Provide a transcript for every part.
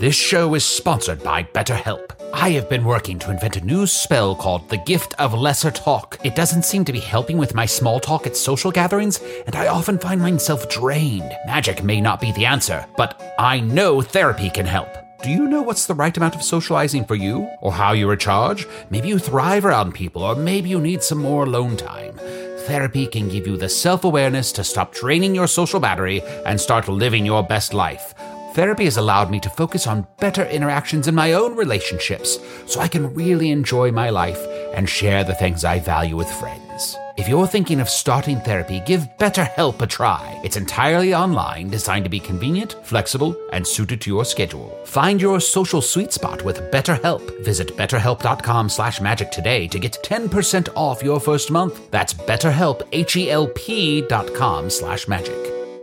This show is sponsored by BetterHelp. I have been working to invent a new spell called the Gift of Lesser Talk. It doesn't seem to be helping with my small talk at social gatherings, and I often find myself drained. Magic may not be the answer, but I know therapy can help. Do you know what's the right amount of socializing for you? Or how you recharge? Maybe you thrive around people, or maybe you need some more alone time. Therapy can give you the self-awareness to stop draining your social battery and start living your best life. Therapy has allowed me to focus on better interactions in my own relationships, so I can really enjoy my life and share the things I value with friends. If you're thinking of starting therapy, give BetterHelp a try. It's entirely online, designed to be convenient, flexible, and suited to your schedule. Find your social sweet spot with BetterHelp. Visit betterhelp.com/magic today to get 10% off your first month. That's BetterHelp, HELP.com/magic.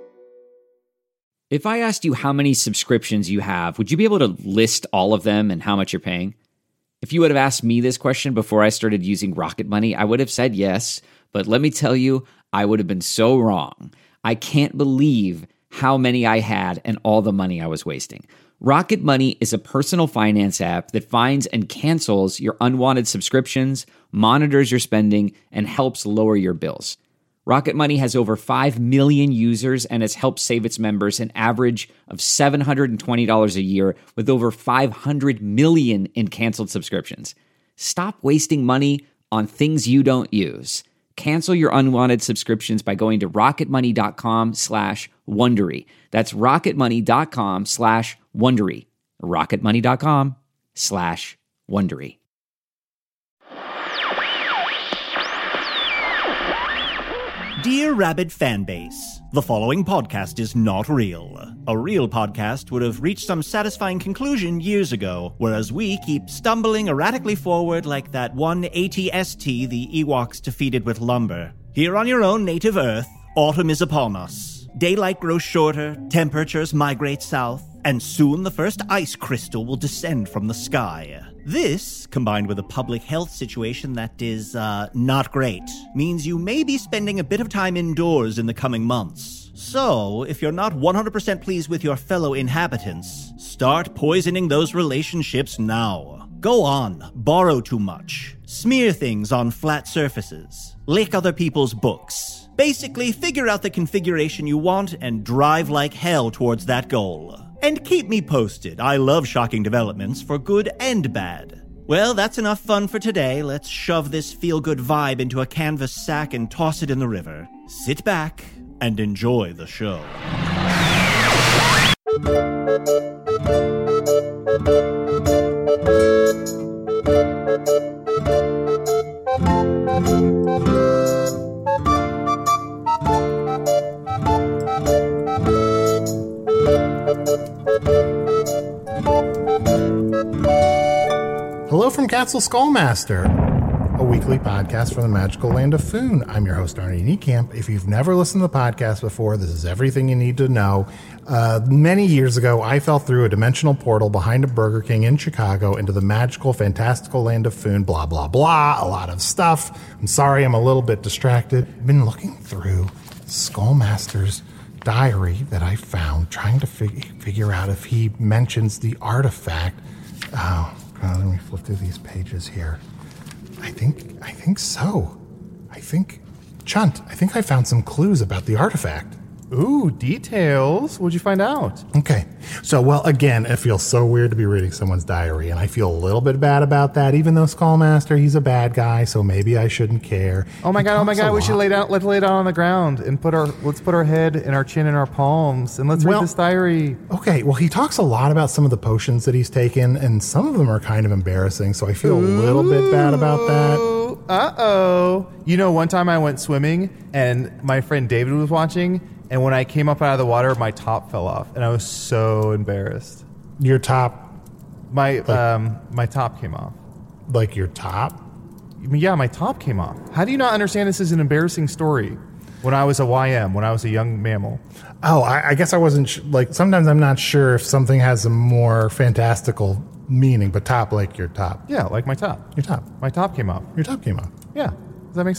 If I asked you how many subscriptions you have, would you be able to list all of them and how much you're paying? If you would have asked me this question before I started using Rocket Money, I would have said yes, but let me tell you, I would have been so wrong. I can't believe how many I had and all the money I was wasting. Rocket Money is a personal finance app that finds and cancels your unwanted subscriptions, monitors your spending, and helps lower your bills. Rocket Money has over 5 million users and has helped save its members an average of $720 a year with over 500 million in canceled subscriptions. Stop wasting money on things you don't use. Cancel your unwanted subscriptions by going to rocketmoney.com/Wondery. That's rocketmoney.com/Wondery. rocketmoney.com/Wondery. Dear Rabid fanbase, the following podcast is not real. A real podcast would have reached some satisfying conclusion years ago, whereas we keep stumbling erratically forward like that one ATST the Ewoks defeated with lumber. Here on your own native Earth, autumn is upon us. Daylight grows shorter, temperatures migrate south, and soon the first ice crystal will descend from the sky. This, combined with a public health situation that is, not great, means you may be spending a bit of time indoors in the coming months. So, if you're not 100% pleased with your fellow inhabitants, start poisoning those relationships now. Go on, borrow too much, smear things on flat surfaces, lick other people's books. Basically, figure out the configuration you want and drive like hell towards that goal. And keep me posted. I love shocking developments for good and bad. Well, that's enough fun for today. Let's shove this feel-good vibe into a canvas sack and toss it in the river. Sit back and enjoy the show. Hello from Castle Skullmaster, a weekly podcast from the magical land of Foon. I'm your host, Arnie Niekamp. If you've never listened to the podcast before, this is everything you need to know. Many years ago, I fell through a dimensional portal behind a Burger King in Chicago into the magical, fantastical land of Foon, blah, blah, blah, a lot of stuff. I'm sorry, I'm a little bit distracted. I've been looking through Skullmaster's diary that I found, trying to figure out if he mentions the artifact. Oh, let me flip through these pages here. I think so. Chunt, I think I found some clues about the artifact. Ooh, details. What'd you find out? Okay. So, well, again, it feels so weird to be reading someone's diary, and I feel a little bit bad about that, even though Skullmaster, he's a bad guy, so maybe I shouldn't care. Oh my god, we should let's lay down on the ground and let's put our head and our chin in our palms, and let's read this diary. Okay, well, he talks a lot about some of the potions that he's taken, and some of them are kind of embarrassing, so I feel a little bit bad about that. Uh-oh. You know, one time I went swimming, and my friend David was watching, and when I came up out of the water, my top fell off, and I was so embarrassed. Your top? My top came off. Like your top? Yeah, my top came off. How do you not understand this is an embarrassing story? When I was a YM, when I was a young mammal. Oh, I guess I wasn't... sometimes I'm not sure if something has a more fantastical meaning, but top, like your top. Yeah, like my top. Your top. My top came off. Your top came off. Yeah. Does that make sense?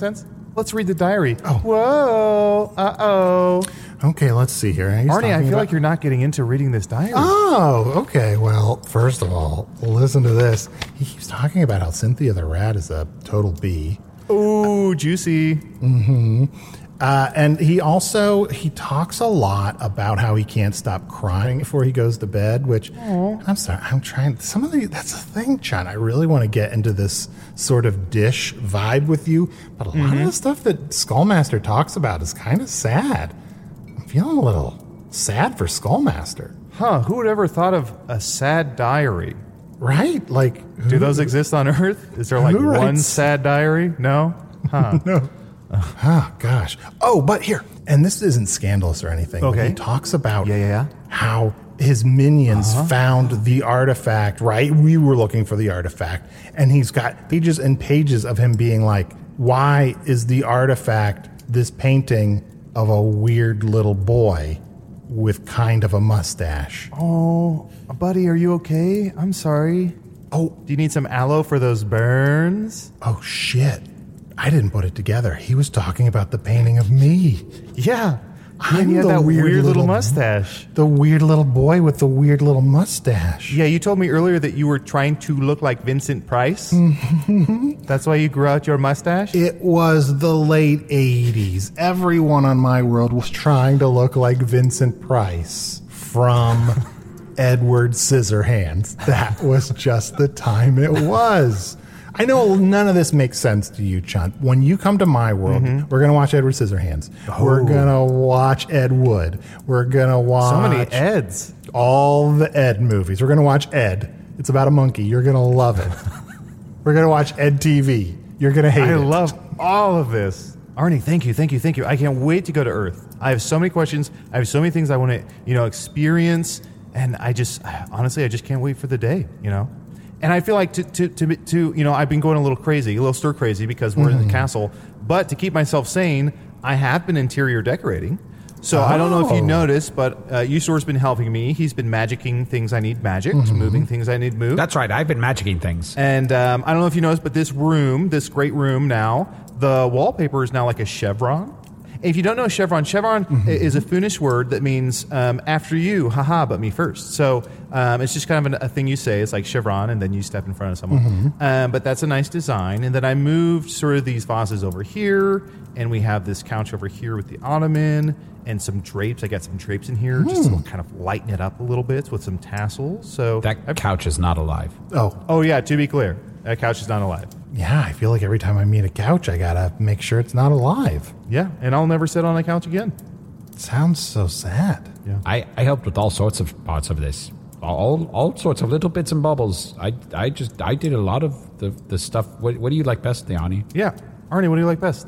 Let's read the diary. Oh. Whoa. Uh-oh. Okay, let's see here. Arnie, I feel like you're not getting into reading this diary. Oh, okay. Well, first of all, listen to this. He keeps talking about how Cynthia the Rat is a total B. Ooh, juicy. Mm-hmm. And he talks a lot about how he can't stop crying before he goes to bed, which I'm sorry, I'm trying. That's the thing, John. I really want to get into this sort of dish vibe with you, but a lot of the stuff that Skullmaster talks about is kind of sad. I'm feeling a little sad for Skullmaster. Huh, who would ever thought of a sad diary? Right? Like, Do those exist on Earth? Is there like who one writes- sad diary? No? Huh. No. Oh, gosh. Oh, but here, and this isn't scandalous or anything, but Okay. he talks about Yeah. how his minions found the artifact, right? We were looking for the artifact, and he's got pages and pages of him being like, why is the artifact this painting of a weird little boy with kind of a mustache? Oh, buddy, are you okay? I'm sorry. Oh, Do you need some aloe for those burns? oh shit. I didn't put it together. He was talking about the painting of me. Yeah. I'm And you had the that weird weird little little- mustache. The weird little boy with the weird little mustache. Yeah, you told me earlier that you were trying to look like Vincent Price. That's why you grew out your mustache? It was the late 80s. Everyone on my world was trying to look like Vincent Price from Edward Scissorhands. That was just the time it was. I know none of this makes sense to you, Chunt. When you come to my world, we're going to watch Edward Scissorhands. We're going to watch Ed Wood. We're going to watch So many Eds. all the Ed movies. We're going to watch Ed. It's about a monkey. You're going to love it. We're going to watch Ed TV. You're going to hate it. I love all of this. Arnie, thank you. I can't wait to go to Earth. I have so many questions. I have so many things I want to, experience. And I just can't wait for the day, And I feel like to I've been going a little stir crazy because we're in the castle. But to keep myself sane, I have been interior decorating. So I don't know if you noticed, but Usor's been helping me. He's been magicking things I need magicked, moving things I need moved. That's right. I've been magicking things. And I don't know if you noticed, but this great room now, the wallpaper is now like a chevron. If you don't know chevron is a Finnish word that means after you, haha, but me first. So it's just kind of a thing you say. It's like chevron, and then you step in front of someone. But that's a nice design. And then I moved sort of these vases over here, and we have this couch over here with the ottoman and some drapes. I got some drapes in here just to kind of lighten it up a little bit with some tassels. So That couch is not alive. Oh yeah, to be clear, that couch is not alive. Yeah, I feel like every time I meet a couch, I gotta make sure it's not alive. Yeah, and I'll never sit on a couch again. It sounds so sad. Yeah. I helped with all sorts of parts of this. All sorts of little bits and bubbles. I did a lot of the stuff. What do you like best, Arnie? Yeah. Arnie, what do you like best?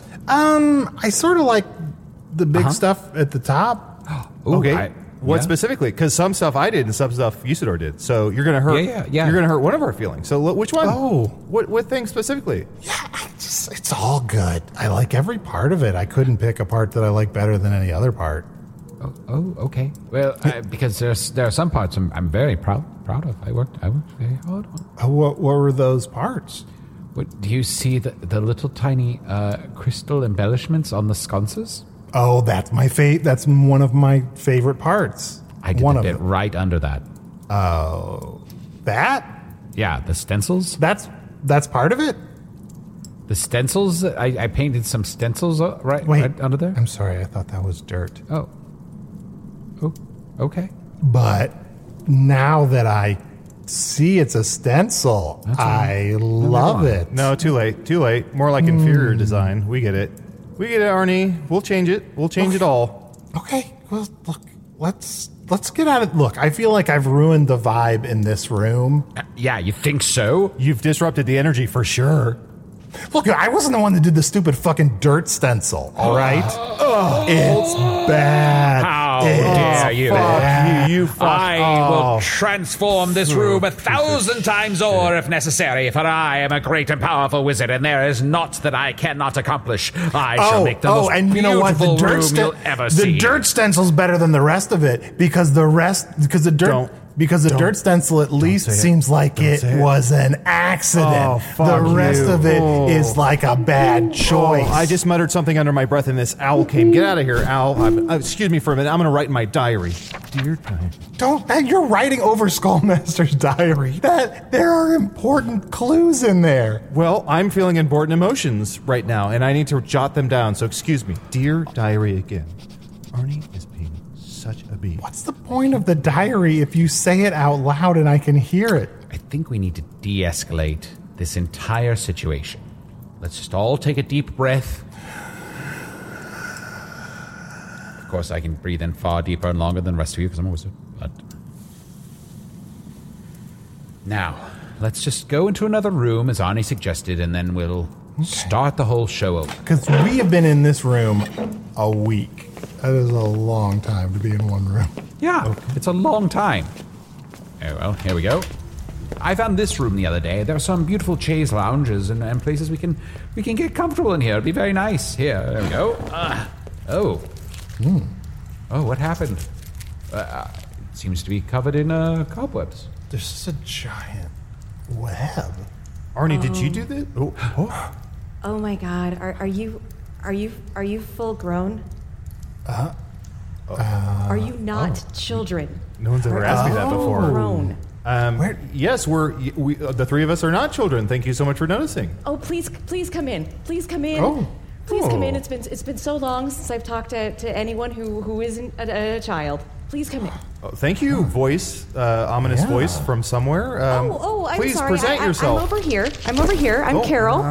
I sort of like the big stuff at the top. Ooh, Okay. What yeah. specifically? Because some stuff I did and some stuff Usador did. So you're going to hurt. Yeah. You're going to hurt one of our feelings. So which one? Oh. What thing specifically? Yeah, it's all good. I like every part of it. I couldn't pick a part that I like better than any other part. Oh, okay. Well, because there are some parts I'm very proud of. I worked very hard on. What were those parts? Do you see the little tiny crystal embellishments on the sconces? Oh, that's my That's one of my favorite parts. I did one a of bit them. right under that. Oh, that? Yeah, the stencils. That's part of it. The stencils. I painted some stencils right under there. I'm sorry. I thought that was dirt. Oh, okay. But now that I see it's a stencil, I love it. No, too late. More like inferior design. We get it, Arnie. We'll change it. We'll change it all. Okay. Well, look. Let's get at it. Look, I feel like I've ruined the vibe in this room. Yeah, you think so? You've disrupted the energy for sure. Look, I wasn't the one that did the stupid fucking dirt stencil, all right? It's bad. How It's dare you? bad. You fuck. I will transform this room 1,000 times over if necessary, for I am a great and powerful wizard, and there is naught that I cannot accomplish. I shall make the most and you know what? beautiful room you'll ever see. The dirt stencil's better than the rest of it because the dirt. Because the dirt stencil at least seems like it was an accident. Oh, fuck the rest you. of it is like a bad choice. I just muttered something under my breath and this owl came. Get out of here, owl. Excuse me for a minute. I'm going to write in my diary. Dear diary. You're writing over Skullmaster's diary. There are important clues in there. Well, I'm feeling important emotions right now, and I need to jot them down, so excuse me. Dear diary again. Arnie is being such a bee. What's the point of the diary if you say it out loud and I can hear it? I think we need to de-escalate this entire situation. Let's just all take a deep breath. Of course, I can breathe in far deeper and longer than the rest of you because I'm a wizard. But now, let's just go into another room, as Arnie suggested, and then we'll start the whole show over. Because we have been in this room a week. That is a long time to be in one room. Yeah, It's a long time. Oh, well, here we go. I found this room the other day. There are some beautiful chaise lounges and places we can get comfortable in here. It'll be very nice. Here, there we go. Oh, what happened? It seems to be covered in cobwebs. There's just a giant web. Arnie, did you do this? Oh my God, are you full grown? Are you not children? No one's ever asked me that before. Grown. Yes, we the three of us are not children. Thank you so much for noticing. Oh, please come in. Please come in. Oh. Please come in. It's been so long since I've talked to anyone who isn't a child. Please come in. Oh, thank you, voice, ominous voice from somewhere. I'm please sorry. present yourself. I'm over here. I'm Carol.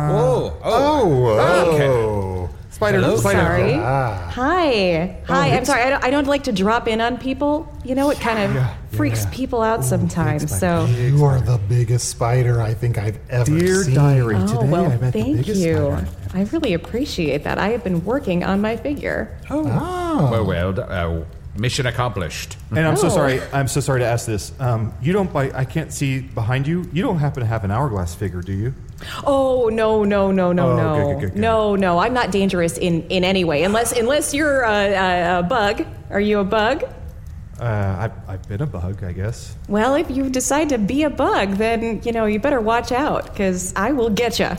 Oh. Spider. Hello, Spider. sorry. Hi. I'm sorry. I don't like to drop in on people. You know, it kind of freaks people out sometimes. So You are the biggest spider I think I've ever Dear seen. diary, Oh, today well, I met the thank biggest you. spider. I really appreciate that. I have been working on my figure. Well, mission accomplished. And I'm so Oh. sorry. I'm so sorry to ask this. You don't. I can't see behind you. You don't happen to have an hourglass figure, do you? Oh, no. good. No, I'm not dangerous in any way. Unless you're a bug. Are you a bug? I've been a bug, I guess. Well, if you decide to be a bug, then, you better watch out, because I will get you.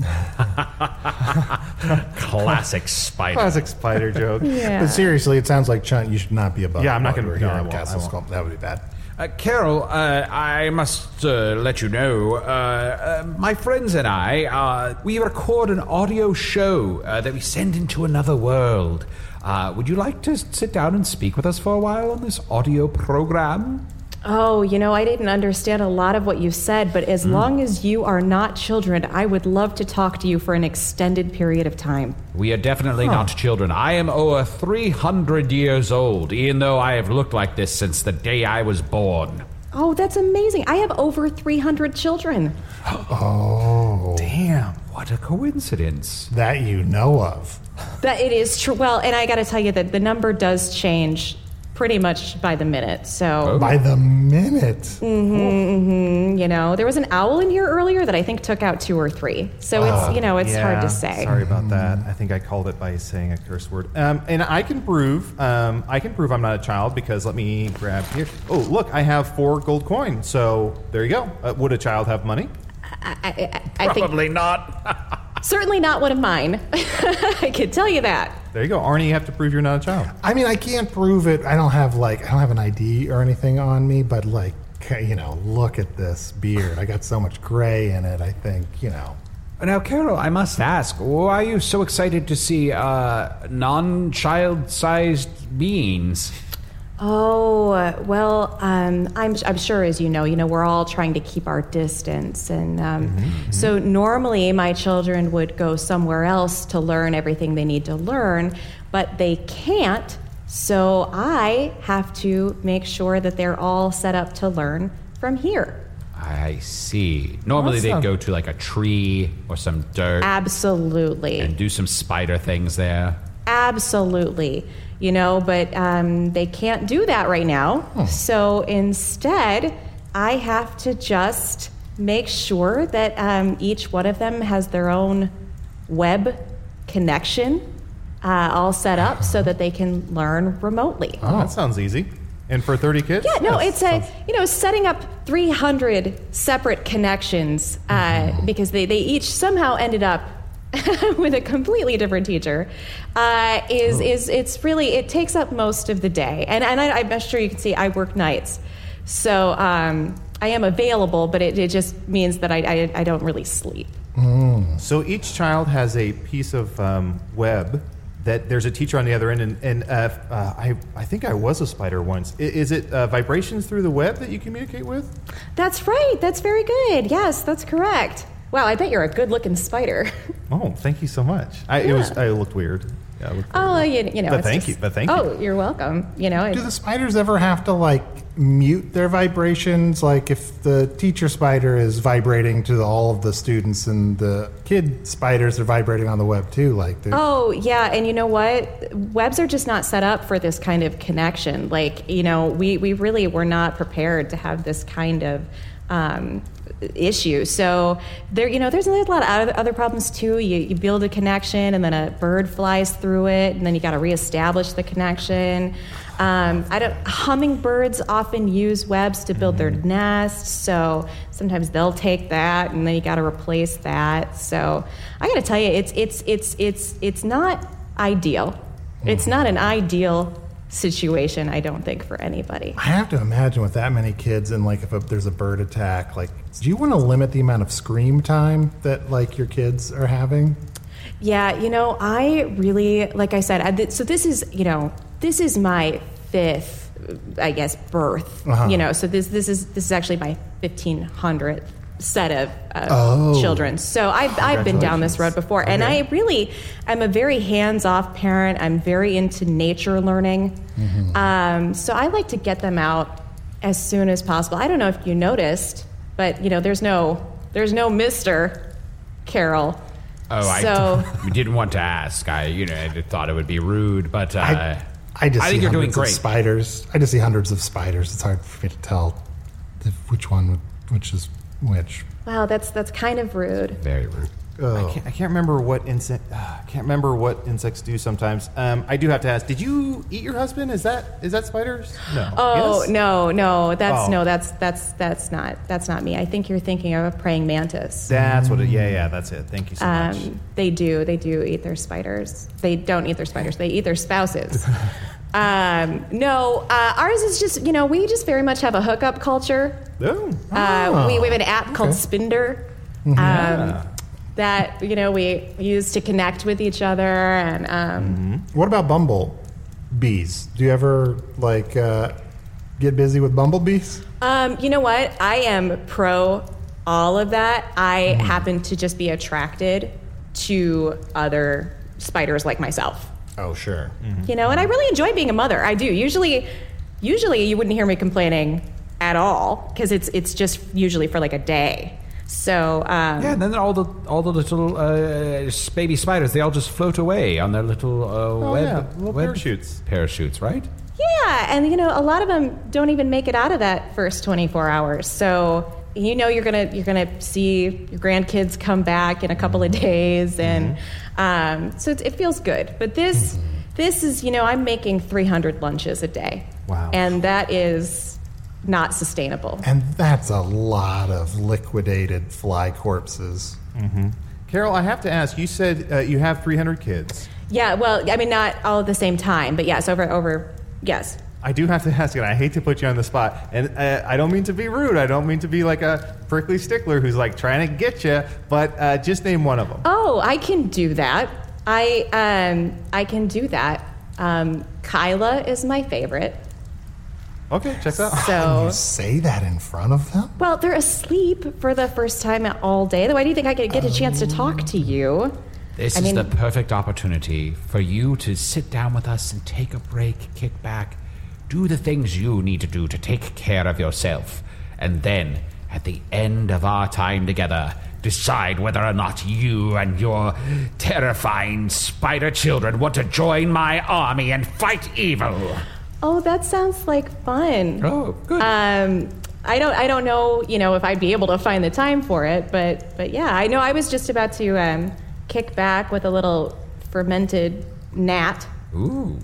Classic spider. Classic spider joke. Yeah. But seriously, it sounds like, Chunt, you should not be a bug. Yeah, I'm not gonna- We're no, here I in won't, Castle I won't. Skull. That would be bad. Carol, I must let you know, my friends and I, we record an audio show that we send into another world. Would you like to sit down and speak with us for a while on this audio program? Oh, I didn't understand a lot of what you said, but as long as you are not children, I would love to talk to you for an extended period of time. We are definitely not children. I am over 300 years old, even though I have looked like this since the day I was born. Oh, that's amazing. I have over 300 children. Oh. Damn. What a coincidence. That you know of. That it is true. Well, and I got to tell you that the number does change pretty much by the minute. So, By the minute. there was an owl in here earlier that I think took out 2 or 3. So it's hard to say. Sorry about that. I think I called it by saying a curse word. And I can prove I'm not a child because let me grab here. Oh, look, I have 4 gold coins. So there you go. Would a child have money? I think Probably not. certainly not one of mine. I can tell you that. There you go. Arnie, you have to prove you're not a child. I mean, I can't prove it. I don't have an ID or anything on me, but look at this beard. I got so much gray in it, I think, Now, Carol, I must ask, why are you so excited to see non-child-sized beings? Oh, well, I'm sure, as you know, we're all trying to keep our distance. And so normally my children would go somewhere else to learn everything they need to learn, but they can't. So I have to make sure that they're all set up to learn from here. I see. Normally Awesome. they'd go to like a tree or some dirt Absolutely. and do some spider things there. Absolutely. But they can't do that right now. So instead, I have to just make sure that each one of them has their own web connection all set up so that they can learn remotely. Oh, that sounds easy. And for 30 kids? Yeah, no, it's setting up 300 separate connections because they each somehow ended up with a completely different teacher. It takes up most of the day. And I'm sure you can see I work nights. So I am available, but it just means that I don't really sleep. So each child has a piece of web that there's a teacher on the other end, and I think I was a spider once. Is it vibrations through the web that you communicate with? That's right. That's very good. Yes, that's correct. Wow, I bet you're a good-looking spider. Oh, thank you so much. I looked weird. Yeah, I looked weird. you know. But thank you. Oh, you're welcome. You know. Do the spiders ever have to like mute their vibrations? Like if the teacher spider is vibrating to all of the students, and the kid spiders are vibrating on the web too. Oh yeah, and you know what? Webs are just not set up for this kind of connection. Like we really were not prepared to have this kind of issue. So there's a lot of other problems too. You build a connection and then a bird flies through it, and then you got to reestablish the connection. Hummingbirds often use webs to build their nests, so sometimes they'll take that and then you got to replace that. So I got to tell you, it's not ideal. It's not an ideal situation, I don't think, for anybody. I have to imagine with that many kids, and like if there's a bird attack, like do you want to limit the amount of scream time that like your kids are having? Yeah, I really, like I said, so this is my fifth, I guess, birth. So this is actually my 1500th set of children. So I've been down this road before, and I really am a very hands-off parent. I'm very into nature learning. So I like to get them out as soon as possible. I don't know if you noticed, but there's no Mr. Carol. I didn't want to ask. I thought it would be rude, but I think you're doing great. Spiders. I just see hundreds of spiders. It's hard for me to tell which is which. Wow, that's kind of rude. Very rude. I can't remember what insects do sometimes. I do have to ask. Did you eat your husband? Is that spiders? No. Oh, yes? no. That's not me. I think you're thinking of a praying mantis. That's what it. Yeah. That's it. Thank you so much. They do eat their spiders. They don't eat their spiders. They eat their spouses. No, ours is just, we just very much have a hookup culture. We have an app called Spinder that, we use to connect with each other. And What about bumblebees? Do you ever, get busy with bumblebees? You know what? I am pro all of that. I happen to just be attracted to other spiders like myself. Oh, sure. And I really enjoy being a mother. I do. Usually you wouldn't hear me complaining at all because it's just usually for like a day. So and then all the little baby spiders, they all just float away on their little little parachutes, right? Yeah, and a lot of them don't even make it out of that first 24 hours. So you're gonna see your grandkids come back in a couple of days, and so it feels good. But this is I'm making 300 lunches a day. Wow, and that is not sustainable. And that's a lot of liquidated fly corpses. Carol, I have to ask. You said you have 300 kids. Yeah, well, I mean, not all at the same time, but yes, over yes. I do have to ask you, and I hate to put you on the spot, and I don't mean to be rude. I don't mean to be like a prickly stickler who's like trying to get you, but just name one of them. Oh, I can do that. I can do that. Kyla is my favorite. Okay, check that out. So you say that in front of them? Well, they're asleep for the first time all day. Why do you think I could get a chance to talk to you? This is the perfect opportunity for you to sit down with us and take a break, kick back, do the things you need to do to take care of yourself, and then, at the end of our time together, decide whether or not you and your terrifying spider children want to join my army and fight evil. Oh, that sounds like fun. Oh, good. I don't know, if I'd be able to find the time for it, but yeah, I know I was just about to kick back with a little fermented gnat. Ooh.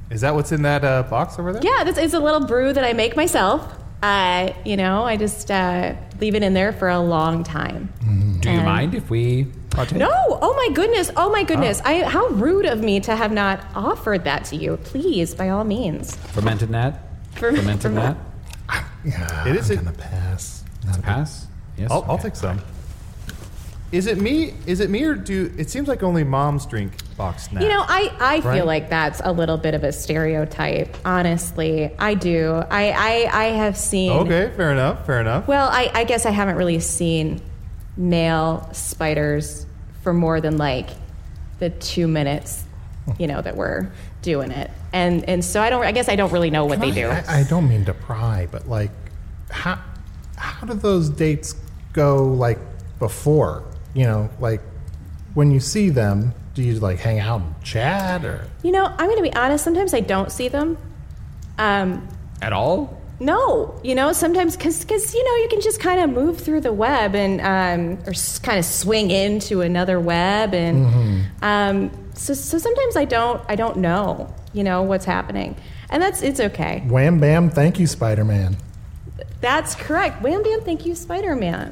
Is that what's in that box over there? Yeah, it's a little brew that I make myself. I just leave it in there for a long time. Do you mind if we partake? No! Oh my goodness! How rude of me to have not offered that to you. Please, by all means. Fermented Nat? Fermented Nat? Yeah, It is I'm a- gonna pass. Pass? Yes. I'll take some. Is it me, or it seems like only moms drink boxed Nat? I Right? feel like that's a little bit of a stereotype. Honestly, I do. I have seen. Okay, fair enough. Well, I guess I haven't really seen male spiders for more than like the 2 minutes, that we're doing it, and so I guess I don't really know what they do. I don't mean to pry, but like, how do those dates go? Like before, like when you see them, do you like hang out and chat or? I'm going to be honest. Sometimes I don't see them. At all? No, sometimes because you can just kind of move through the web and or kind of swing into another web, and so sometimes I don't know what's happening, and it's okay. Wham bam, thank you, Spider-Man. That's correct. Wham bam, thank you, Spider-Man.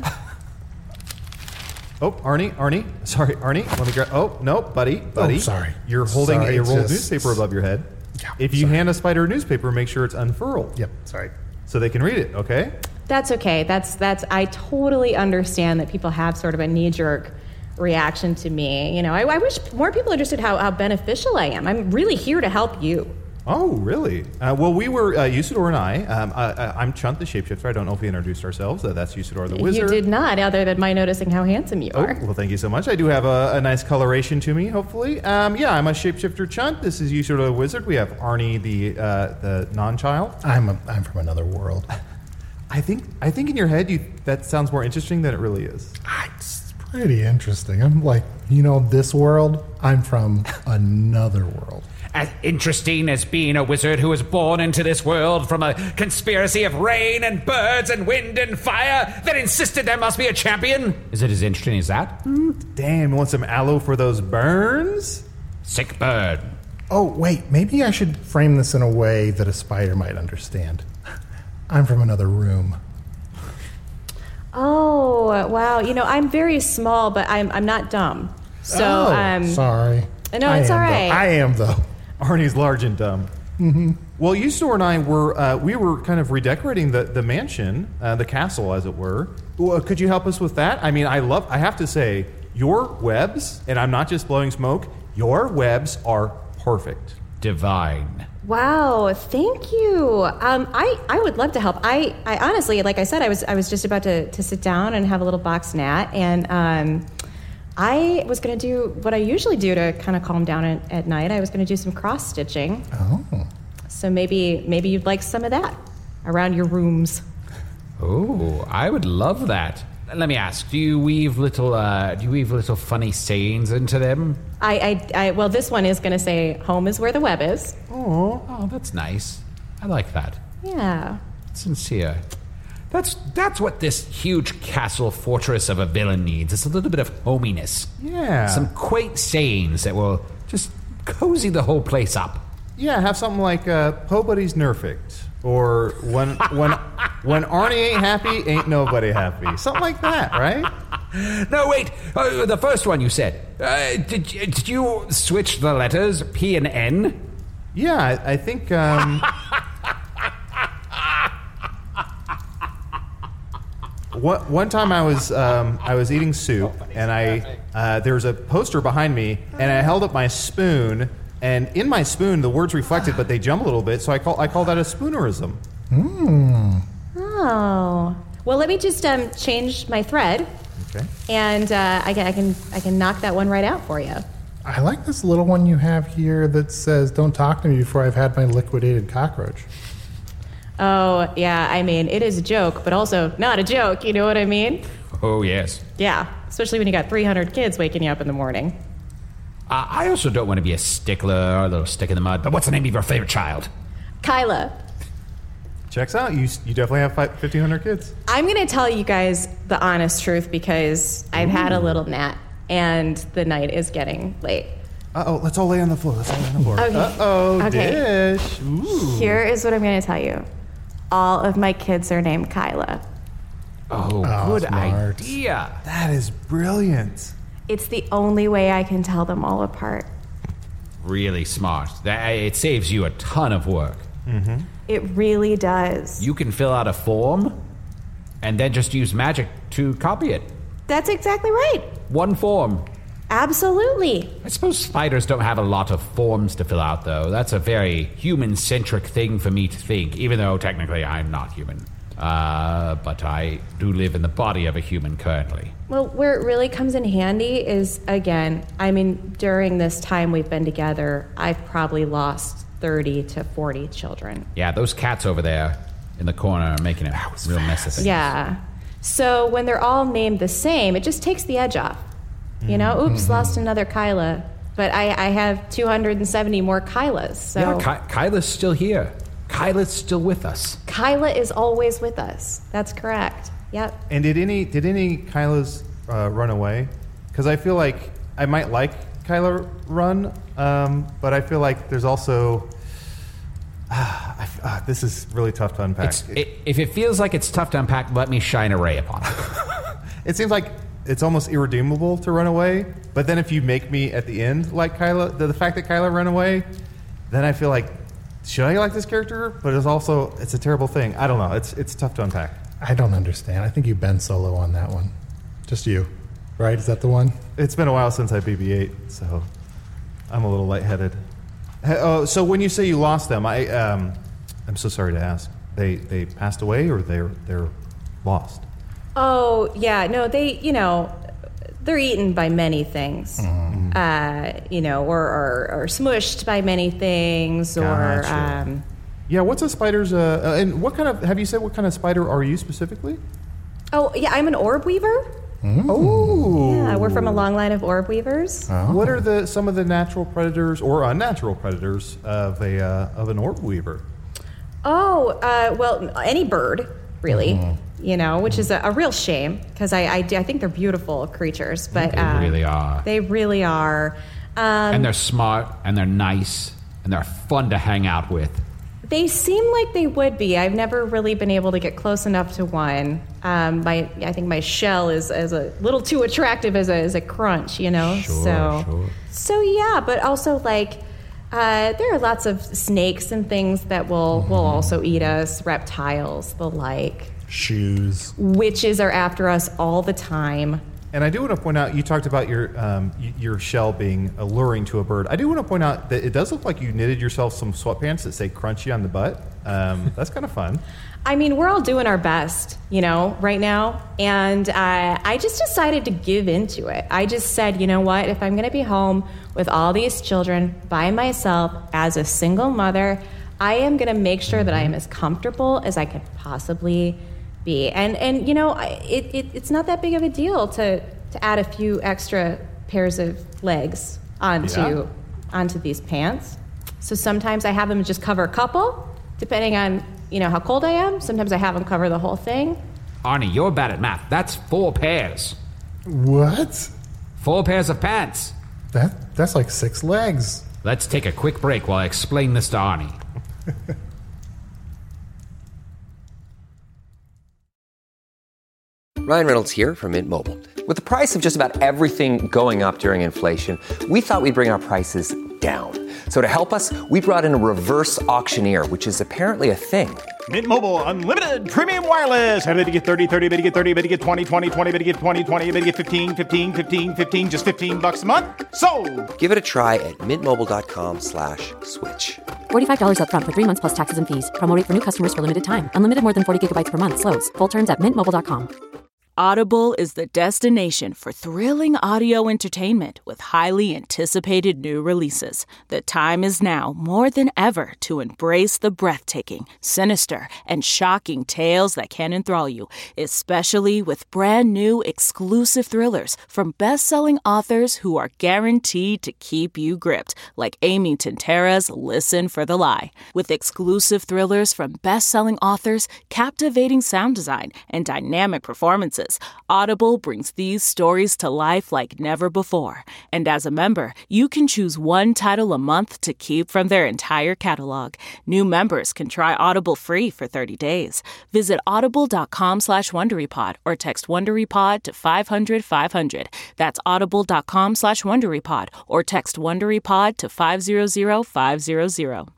Oh, Arnie. Sorry, Arnie. Let me grab. Oh, no, buddy. sorry. You're holding Sorry, a rolled just- newspaper above your head. Yeah, If you hand a spider a newspaper, make sure it's unfurled. Yep, sorry. So they can read it, okay? That's okay. That's I totally understand that people have sort of a knee-jerk reaction to me. I wish more people understood how beneficial I am. I'm really here to help you. Oh, really? Well, we were, Usador and I'm Chunt the Shapeshifter. I don't know if we introduced ourselves. That's Usador the Wizard. You did not, other than my noticing how handsome you Oh, are. well, thank you so much. I do have a nice coloration to me, hopefully. I'm a Shapeshifter Chunt. This is Usador the Wizard. We have Arnie the non-child. I'm from another world. I think in your head that sounds more interesting than it really is. It's pretty interesting. I'm like, this world. I'm from another world. As interesting as being a wizard who was born into this world from a conspiracy of rain and birds and wind and fire that insisted there must be a champion. Is it as interesting as that? Damn, you want some aloe for those burns? Sick bird. Oh, wait, maybe I should frame this in a way that a spider might understand. I'm from another room. Oh, wow. I'm very small, but I'm not dumb. So, sorry. No, it's all right. I am, though. Arnie's large and dumb. Mm-hmm. Well, Usador and I were kind of redecorating the mansion, the castle, as it were. Could you help us with that? I mean, I have to say, your webs, and I'm not just blowing smoke, your webs are perfect. Divine. Wow, thank you. I would love to help. I honestly, like I said, I was just about to sit down and have a little box nat, and I was going to do what I usually do to kind of calm down at night. I was going to do some cross stitching. Oh. So maybe you'd like some of that around your rooms. Oh, I would love that. Let me ask: Do you weave little funny sayings into them? Well, this one is going to say, "Home is where the web is." Oh, that's nice. I like that. Yeah. Sincere. That's what this huge castle fortress of a villain needs. It's a little bit of hominess. Yeah. Some quaint sayings that will just cozy the whole place up. Yeah, have something like Po Buddy's Nerfect. Or when Arnie ain't happy, ain't nobody happy. Something like that, right? No, wait. The first one you said. Did you switch the letters P and N? Yeah, I think... One time I was eating soup, and there was a poster behind me, and I held up my spoon, and in my spoon the words reflected, but they jump a little bit, so I call that a spoonerism. Oh. Well, let me just change my thread. Okay. And I can knock that one right out for you. I like this little one you have here that says, "Don't talk to me before I've had my liquidated cockroach." Oh, yeah, I mean, it is a joke, but also not a joke, you know what I mean? Oh, yes. Yeah, especially when you got 300 kids waking you up in the morning. I also don't want to be a stickler or a little stick in the mud, but what's the name of your favorite child? Kyla, Checks out. You definitely have 1,500 kids. I'm going to tell you guys the honest truth because I've had a little nap and the night is getting late. Uh-oh, let's all lay on the floor. Okay. Uh-oh, Okay. Dish. Ooh. Here is what I'm going to tell you. All of my kids are named Kyla. Oh, good smart. idea. That is brilliant. It's the only way I can tell them all apart. Really smart. It saves you a ton of work. It really does. You can fill out a form and then just use magic to copy it. That's exactly right. One form. Absolutely. I suppose spiders don't have a lot of forms to fill out, though. That's a very human-centric thing for me to think, even though technically I'm not human. But I do live in the body of a human currently. Well, where it really comes in handy is, again, I mean, during this time we've been together, I've probably lost 30 to 40 children. Yeah, those cats over there in the corner are making a real mess of things. Yeah. So when they're all named the same, it just takes the edge off. You know, oops, lost another Kyla. But I have 270 more Kylas. So Yeah, Kyla's still here. Kyla's still with us. Kyla is always with us. That's correct. Yep. And did any Kylas run away? Because I feel like I might like Kyla Run, but I feel like there's also... this is really tough to unpack. If it feels like it's tough to unpack, let me shine a ray upon it. It seems like it's almost irredeemable to run away, but then if you make me at the end like Kyla, the fact that Kyla ran away, then I feel like, should I like this character? But it's a terrible thing. I don't know. It's tough to unpack. I don't understand. I think you've been solo on that one. Just you, right? Is that the one? It's been a while since I BB-8, so I'm a little lightheaded. So when you say you lost them, I'm so sorry to ask. They passed away, or they're lost? Oh, yeah. No, they're eaten by many things. Or smushed by many things, Gotcha. Yeah, what's a spider's... and what kind of... Have you said what kind of spider are you specifically? Oh, yeah, I'm an orb weaver. Oh. Yeah, we're from a long line of orb weavers. What are some of the natural predators or unnatural predators of an orb weaver? Oh, well, any bird, really. Which is a real shame, because I think they're beautiful creatures. But They really are. They really are. And they're smart, and they're nice, and they're fun to hang out with. They seem like they would be. I've never really been able to get close enough to one. I think my shell is a little too attractive as a crunch, Sure. So yeah, but also there are lots of snakes and things that will also eat us, reptiles, the like. Shoes. Witches are after us all the time. And I do want to point out, you talked about your shell being alluring to a bird. I do want to point out that it does look like you knitted yourself some sweatpants that say crunchy on the butt. That's kind of fun. I mean, we're all doing our best, right now. And I just decided to give into it. I just said, you know what? If I'm going to be home with all these children by myself as a single mother, I am going to make sure that I am as comfortable as I could possibly be. And it's not that big of a deal to add a few extra pairs of legs onto these pants. So sometimes I have them just cover a couple, depending on how cold I am. Sometimes I have them cover the whole thing. Arnie, you're bad at math. That's 4 pairs. What? 4 pairs of pants. That's like 6 legs. Let's take a quick break while I explain this to Arnie. Ryan Reynolds here from Mint Mobile. With the price of just about everything going up during inflation, we thought we'd bring our prices down. So to help us, we brought in a reverse auctioneer, which is apparently a thing. Mint Mobile Unlimited Premium Wireless. How to get 30, 30, bit to get 30, bit to get 20, 20, 20, bit to get 20, 20, bit to get 15, 15, 15, 15, just $15 a month? Sold! Give it a try at mintmobile.com/switch. $45 up front for 3 months plus taxes and fees. Promo rate for new customers for limited time. Unlimited more than 40 gigabytes per month. Slows full terms at mintmobile.com. Audible is the destination for thrilling audio entertainment with highly anticipated new releases. The time is now more than ever to embrace the breathtaking, sinister, and shocking tales that can enthrall you, especially with brand new exclusive thrillers from best-selling authors who are guaranteed to keep you gripped, like Amy Tintera's Listen for the Lie. With exclusive thrillers from best-selling authors, captivating sound design, and dynamic performances, releases, Audible brings these stories to life like never before. And as a member, you can choose one title a month to keep from their entire catalog. New members can try Audible free for 30 days. Visit audible.com/WonderyPod or text WonderyPod to 500-500. That's audible.com/WonderyPod or text WonderyPod to 500-500.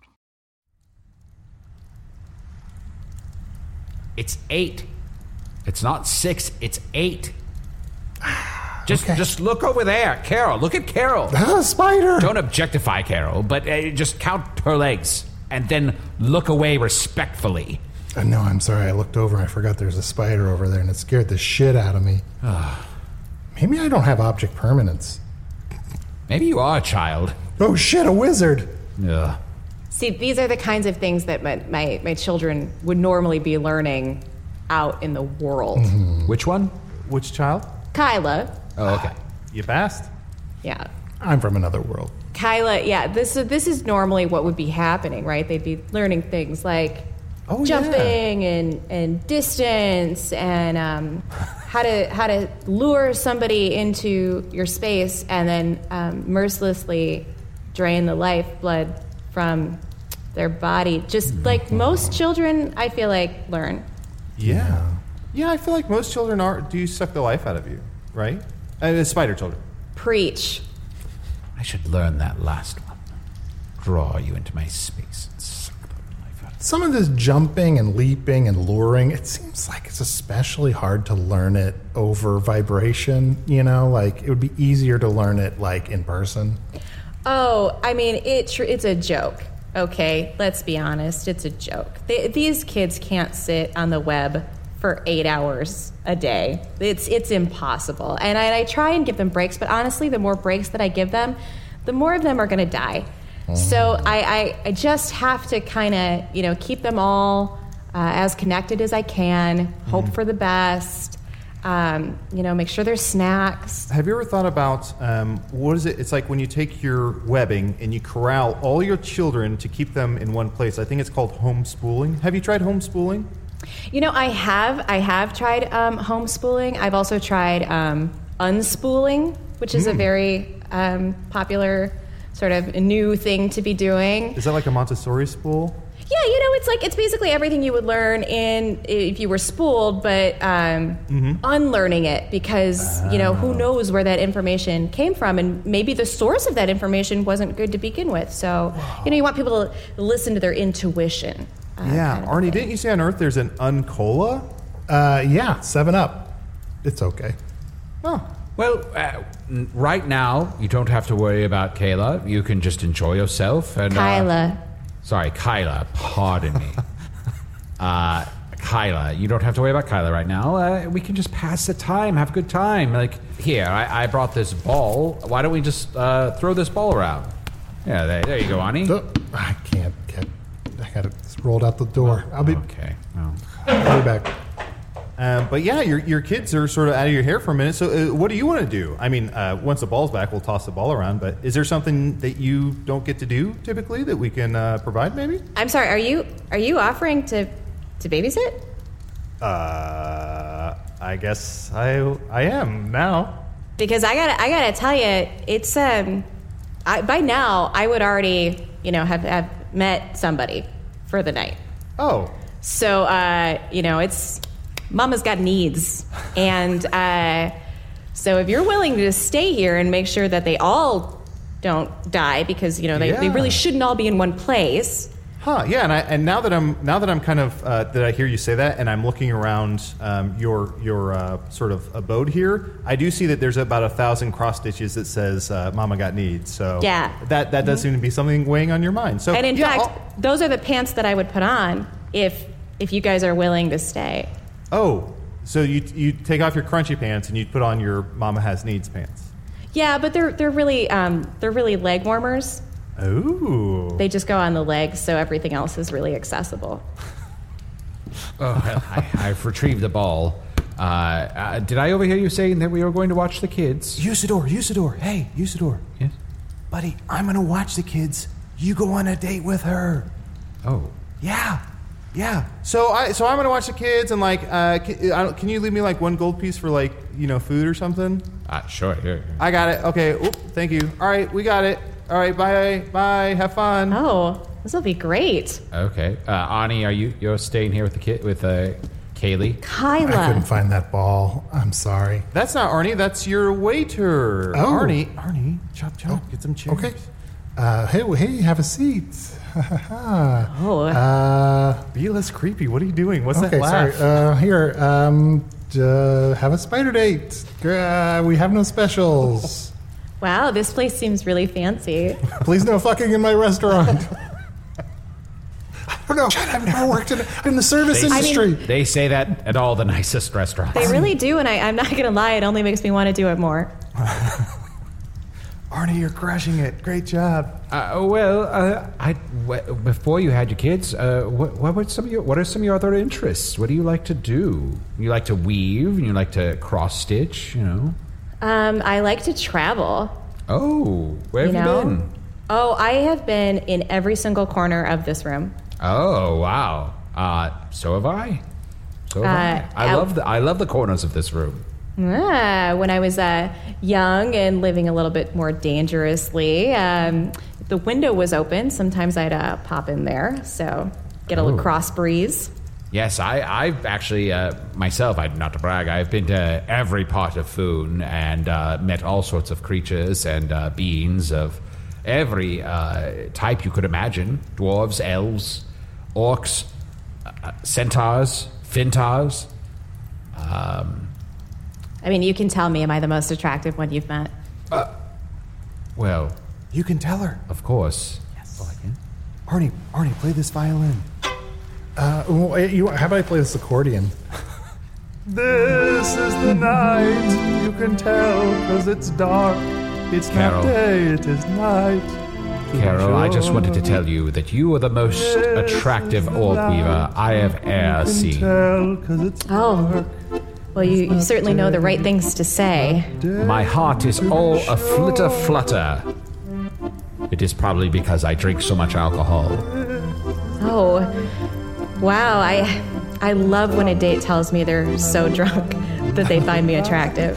It's 8. It's not 6, it's 8. Just look over there. Carol, look at Carol. Spider! Don't objectify Carol, but just count her legs. And then look away respectfully. No, I'm sorry. I looked over and I forgot there's a spider over there, and it scared the shit out of me. Maybe I don't have object permanence. Maybe you are a child. Oh shit, a wizard! Ugh. See, these are the kinds of things that my children would normally be learning out in the world. Mm-hmm. Which one? Which child? Kyla. Oh, okay. You passed. Yeah. I'm from another world. Kyla, yeah, this is normally what would be happening, right? They'd be learning things like jumping and distance and how to lure somebody into your space and then mercilessly drain the lifeblood from their body. Just like most children, I feel like, learn. Yeah, I feel like most children do suck the life out of you, right? Spider children. Preach. I should learn that last one. Draw you into my space and suck the life out of you. Some of this jumping and leaping and luring, it seems like it's especially hard to learn it over vibration, like it would be easier to learn it like in person. Oh, I mean, it's a joke, okay? Let's be honest, it's a joke. These kids can't sit on the web for 8 hours a day. It's impossible. And I try and give them breaks, but honestly, the more breaks that I give them, the more of them are going to die. So I just have to kind of, keep them all as connected as I can, hope for the best, make sure there's snacks. Have you ever thought about, what is it? It's like when you take your webbing and you corral all your children to keep them in one place. I think it's called homeschooling. Have you tried homeschooling? I have tried homeschooling. I've also tried unspooling, which is a very popular sort of new thing to be doing. Is that like a Montessori spool? Yeah, it's basically everything you would learn if you were spooled, but unlearning it because, who knows where that information came from, and maybe the source of that information wasn't good to begin with. So, you want people to listen to their intuition. Arnie, didn't you say on Earth there's an Uncola? 7-Up. It's okay. Oh. Well, right now, you don't have to worry about Kayla. You can just enjoy yourself. And, Kyla, pardon me. Kyla, you don't have to worry about Kyla right now. We can just pass the time, have a good time. Like, here, I brought this ball. Why don't we just throw this ball around? Yeah, there you go, Ani. I can't get... I got it rolled out the door. I'll be... Okay. Oh. I'll be back. But yeah, your kids are sort of out of your hair for a minute. So what do you want to do? I mean, once the ball's back, we'll toss the ball around. But is there something that you don't get to do typically that we can provide? Maybe. I'm sorry. Are you offering to babysit? I guess I am now. Because I gotta tell you, it's by now I would already have met somebody for the night. Oh. So it's. Mama's got needs, and so if you're willing to stay here and make sure that they all don't die, because they really shouldn't all be in one place. Yeah, and now that I'm kind of that I hear you say that, and I'm looking around your sort of abode here, I do see that there's about 1,000 cross stitches that says "Mama got needs." So yeah, that does seem to be something weighing on your mind. So and in fact, those are the pants that I would put on if you guys are willing to stay. Oh, so you take off your crunchy pants and you put on your Mama Has Needs pants. Yeah, but they're really leg warmers. Ooh. They just go on the legs, so everything else is really accessible. I've retrieved the ball. Did I overhear you saying that we were going to watch the kids? Usador. Hey, Usador. Yes? Buddy, I'm going to watch the kids. You go on a date with her. Oh. Yeah. Yeah. So I'm gonna watch the kids and like, can you leave me like one gold piece for like food or something? Sure. Here. I got it. Okay. Oop, thank you. All right, we got it. All right. Bye. Have fun. Oh, this will be great. Okay. Arnie, you're staying here with the kid with Kaylee? Kyla. I couldn't find that ball. I'm sorry. That's not Arnie. That's your waiter. Oh. Arnie. Chop. Get some chairs. Okay. Hey, have a seat. Be less creepy. What are you doing? What's Okay, that laugh? sorry. Here, have a spider date. We have no specials. Wow, this place seems really fancy. Please no fucking in my restaurant. I don't know. I've never worked in the service industry. They say that at all the nicest restaurants. They really do, and I'm not going to lie, it only makes me want to do it more. Arnie, you're crushing it. Great job. Before you had your kids, what are some of your other interests? What do you like to do? You like to weave, and you like to cross stitch, I like to travel. Oh, where have you been? Oh, I have been in every single corner of this room. Oh, wow. So have I. I love the corners of this room. When I was young and living a little bit more dangerously, the window was open. Sometimes I'd pop in there, so get a little cross breeze. Yes, I've actually, myself, not to brag, I've been to every part of Foon and met all sorts of creatures and beings of every type you could imagine. Dwarves, elves, orcs, centaurs, fintaurs. I mean, you can tell me, am I the most attractive one you've met? Well, you can tell her. Of course. Yes. Oh, I can. Arnie, play this violin. How about I play this accordion? This is the night. You can tell because it's dark. It's Carol. not day, it is night. Carol, I just wanted to tell you that you are the most attractive orc weaver I have ever seen. Oh. Well, you certainly know the right things to say. My heart is all a flutter. It is probably because I drink so much alcohol. Oh, wow. I love when a date tells me they're so drunk that they find me attractive.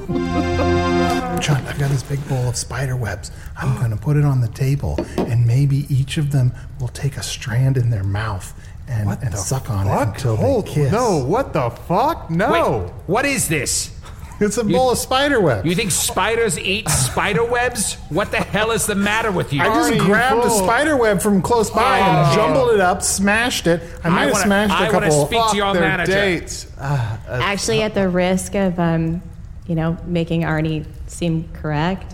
John, I've got this big bowl of spider webs. I'm going to put it on the table, and maybe each of them will take a strand in their mouth and suck on it until they kiss. No, what the fuck? No. Wait, what is this? It's a bowl of spider webs. You think spiders eat spider webs? What the hell is the matter with you? I just grabbed a spider web from close by and jumbled it up, smashed it. I might have smashed a couple. I want to speak to your manager. Dates. Actually, at the risk of, making Arnie seem correct,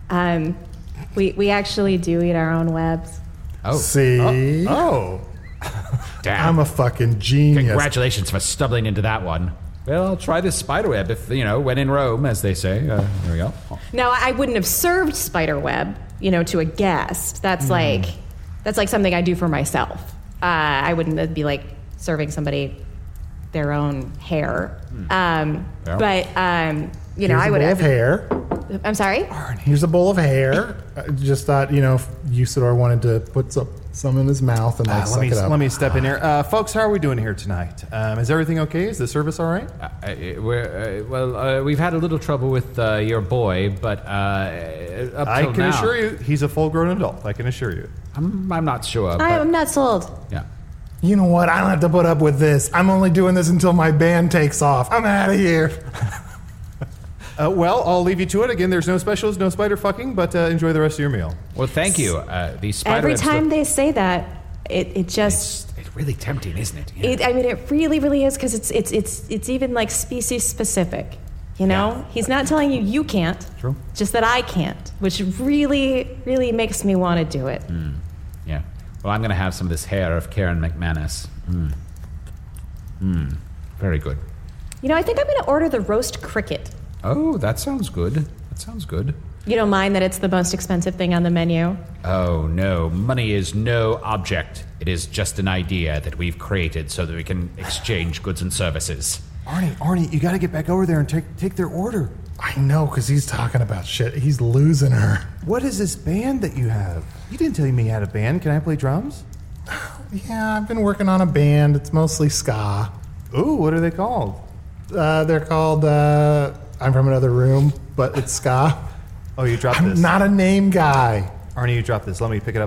we actually do eat our own webs. Oh. See? Oh. Damn. I'm a fucking genius. Congratulations for stumbling into that one. Well, I'll try this spiderweb if, when in Rome, as they say. There we go. Now, I wouldn't have served spiderweb, to a guest. That's like something I do for myself. I wouldn't be like serving somebody their own hair. But Here's I would a bowl have of hair. I'm sorry? Here's a bowl of hair. I just thought, Usador wanted to put some in his mouth and suck it up. Let me step in here. Folks, how are we doing here tonight? Is everything okay? Is the service all right? We've had a little trouble with your boy, but up I till can now, assure you, he's a full-grown adult. I can assure you. I'm not sure. I'm not sold. Yeah. You know what? I don't have to put up with this. I'm only doing this until my band takes off. I'm out of here. Well, I'll leave you to it. Again, there's no specials, no spider fucking, but enjoy the rest of your meal. Well, thank you. These spider Every webs time look- they say that, it just... It's really tempting, isn't it? Yeah. It really, really is, because it's even like species specific. Yeah. He's not telling you can't. True. Just that I can't, which really, really makes me want to do it. Yeah. Well, I'm going to have some of this hair of Karen McManus. Very good. I think I'm going to order the roast cricket. Oh, that sounds good. You don't mind that it's the most expensive thing on the menu? Oh, no. Money is no object. It is just an idea that we've created so that we can exchange goods and services. Arnie, you got to get back over there and take their order. I know, because he's talking about shit. He's losing her. What is this band that you have? You didn't tell me you had a band. Can I play drums? Yeah, I've been working on a band. It's mostly ska. Ooh, what are they called? They're called I'm From Another Room, but it's ska. Oh, you dropped I'm this. not a name guy. Arnie, you dropped this. Let me pick it up.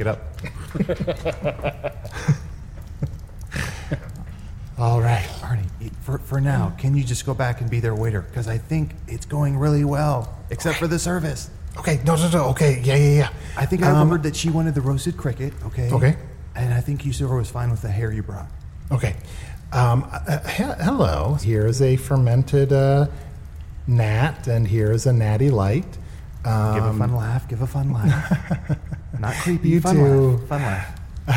All right. Arnie, for now, can you just go back and be their waiter? Because I think it's going really well, except for the service. Okay, no. Okay, yeah. I think I overheard that she wanted the roasted cricket, okay? Okay. And I think Yusura was fine with the hair you brought. Okay. Hello. Here is a fermented gnat, and here is a natty light. Give a fun laugh. Not creepy, You fun too. laugh.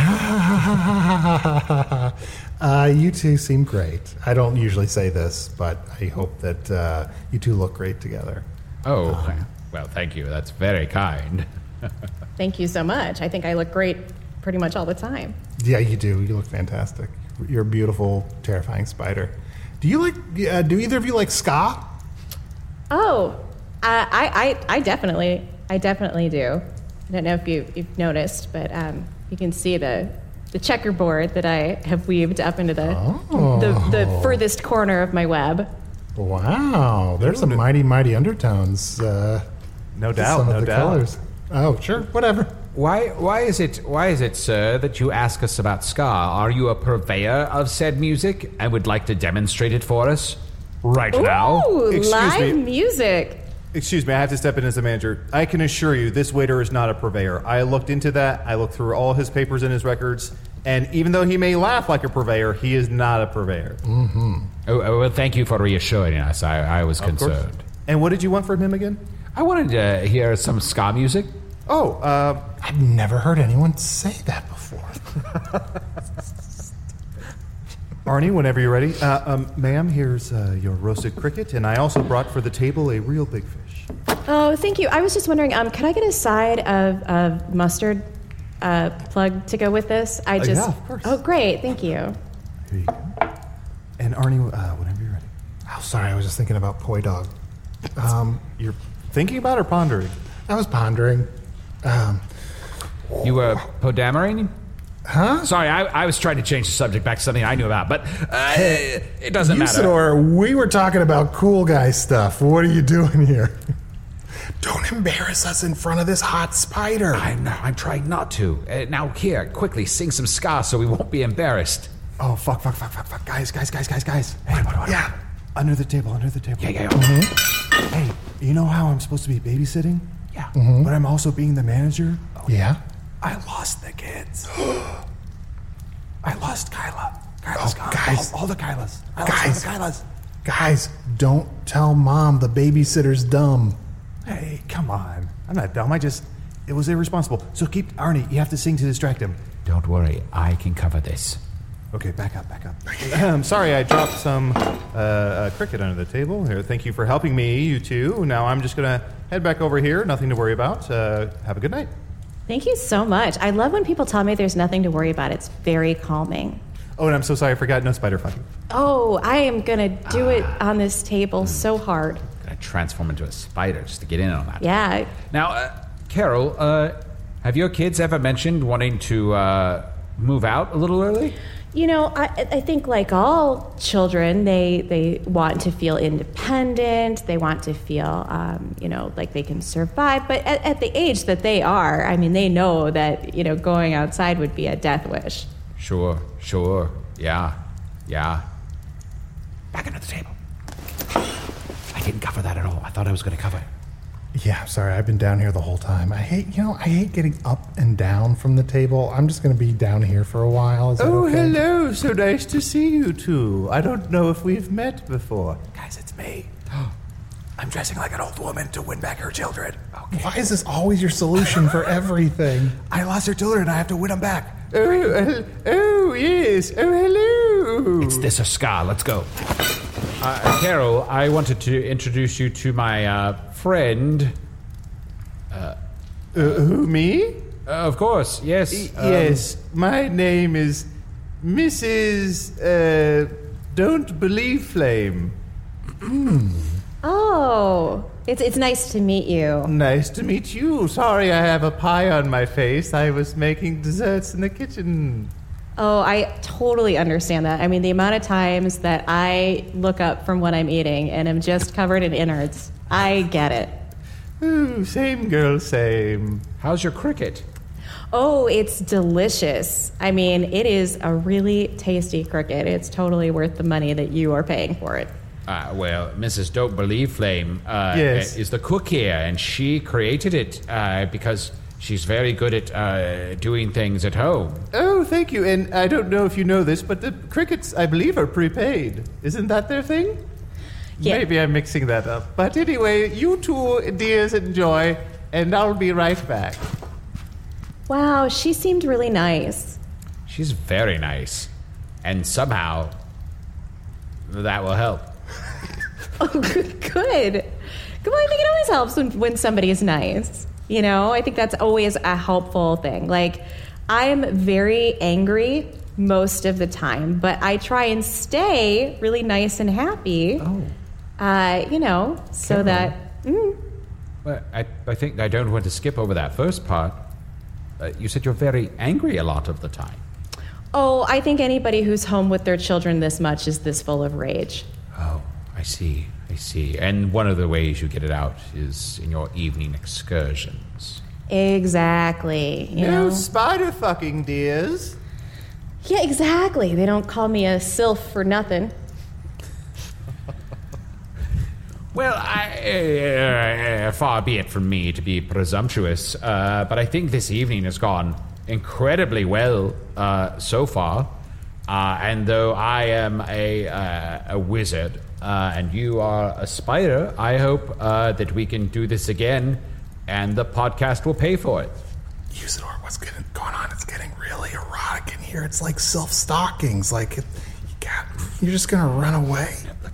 Fun laugh. You two seem great. I don't usually say this, but I hope that you two look great together. Oh, well, thank you. That's very kind. Thank you so much. I think I look great pretty much all the time. Yeah, you do. You look fantastic. You're a beautiful, terrifying spider. Do you like? Do either of you like ska? Oh, I definitely do. I don't know if you've noticed, but you can see the checkerboard that I have weaved up into the furthest corner of my web. Wow, there's some mighty undertones. No doubt, some no of the doubt. colors. Oh, sure, whatever. Why is it, sir, that you ask us about ska? Are you a purveyor of said music and would like to demonstrate it for us right now? Ooh, Excuse live me. music. Excuse me, I have to step in as a manager. I can assure you, this waiter is not a purveyor. I looked into that. I looked through all his papers and his records. And even though he may laugh like a purveyor, he is not a purveyor. Mm-hmm. Oh, well, thank you for reassuring us. I was concerned. Course. And what did you want from him again? I wanted to hear some ska music. Oh, I've never heard anyone say that before. Arnie, whenever you're ready. Ma'am, here's your roasted cricket, and I also brought for the table a real big fish. Oh, thank you. I was just wondering, could I get a side of mustard plug to go with this? Yeah, of course. Oh, great. Thank you. Here you go. And Arnie, whenever you're ready. Oh, sorry, I was just thinking about Poi Dog. You're thinking about or pondering? I was pondering. You were podammering? Huh? Sorry, I was trying to change the subject back to something I knew about, but it doesn't matter. Usador, we were talking about cool guy stuff. What are you doing here? Don't embarrass us in front of this hot spider. I'm trying not to. Now, here, quickly, sing some ska so we won't be embarrassed. Oh, fuck. Guys. Hey, what? Yeah. Under the table. Yeah. Mm-hmm. Hey, you know how I'm supposed to be babysitting? Yeah. Mm-hmm. But I'm also being the manager? Yeah? I lost the kids. I lost Kyla. Kyla's gone. Guys. All the Kylas. I Guys. lost all the Kylas. Guys, don't tell Mom the babysitter's dumb. Hey, come on. I'm not dumb. It was irresponsible. So keep, Arnie, you have to sing to distract him. Don't worry, I can cover this. Okay, back up. I'm sorry, I dropped some cricket under the table. Here, thank you for helping me, you two. Now I'm just going to head back over here. Nothing to worry about. Have a good night. Thank you so much. I love when people tell me there's nothing to worry about. It's very calming. Oh, and I'm so sorry, I forgot no spider fun. Oh, I am going to do it on this table so hard. Gonna transform into a spider just to get in on that. Yeah. Now, Carol, have your kids ever mentioned wanting to move out a little early? You know, I think like all children, they want to feel independent. They want to feel, like they can survive. But at the age that they are, I mean, they know that, going outside would be a death wish. Sure. Yeah. Back under the table. I didn't cover that at all. I thought I was going to cover it. Yeah, sorry, I've been down here the whole time. I hate getting up and down from the table. I'm just going to be down here for a while. Is that okay? Hello. So nice to see you two. I don't know if we've met before. Guys, it's me. I'm dressing like an old woman to win back her children. Okay. Why is this always your solution for everything? I lost her children. I have to win them back. Oh, yes. Oh, hello. It's this or ska. Let's go. Carol, I wanted to introduce you to my friend. Who, me? Of course, yes. Yes, my name is Mrs. Don't Believe Flame. Oh, it's nice to meet you. Nice to meet you. Sorry I have a pie on my face. I was making desserts in the kitchen. Oh, I totally understand that. I mean, the amount of times that I look up from what I'm eating and am just covered in innards, I get it. Ooh, same girl, same. How's your cricket? Oh, it's delicious. I mean, it is a really tasty cricket. It's totally worth the money that you are paying for it. Well, Mrs. Don't Believe Flame Yes. is the cook here, and she created it because she's very good at doing things at home. Oh, thank you. And I don't know if you know this, but the crickets, I believe, are prepaid. Isn't that their thing? Yeah. Maybe I'm mixing that up. But anyway, you two dears enjoy, and I'll be right back. Wow, she seemed really nice. She's very nice, and somehow that will help. Oh, good. Come on, I think it always helps when somebody is nice. You know, I think that's always a helpful thing. Like, I'm very angry most of the time, but I try and stay really nice and happy. You know, so that... Well, I think I don't want to skip over that first part. You said you're very angry a lot of the time. Oh, I think anybody who's home with their children this much is this full of rage. Oh, I see. And one of the ways you get it out is in your evening excursions. Exactly. You No know? spider fucking, dears. Yeah, exactly. They don't call me a sylph for nothing. Well, far be it from me to be presumptuous, but I think this evening has gone incredibly well so far. And though I am a wizard and you are a spider, I hope that we can do this again, and the podcast will pay for it. Usador, what's going on? It's getting really erotic in here. It's like self-stockings. Like, you're just going to run away? Look,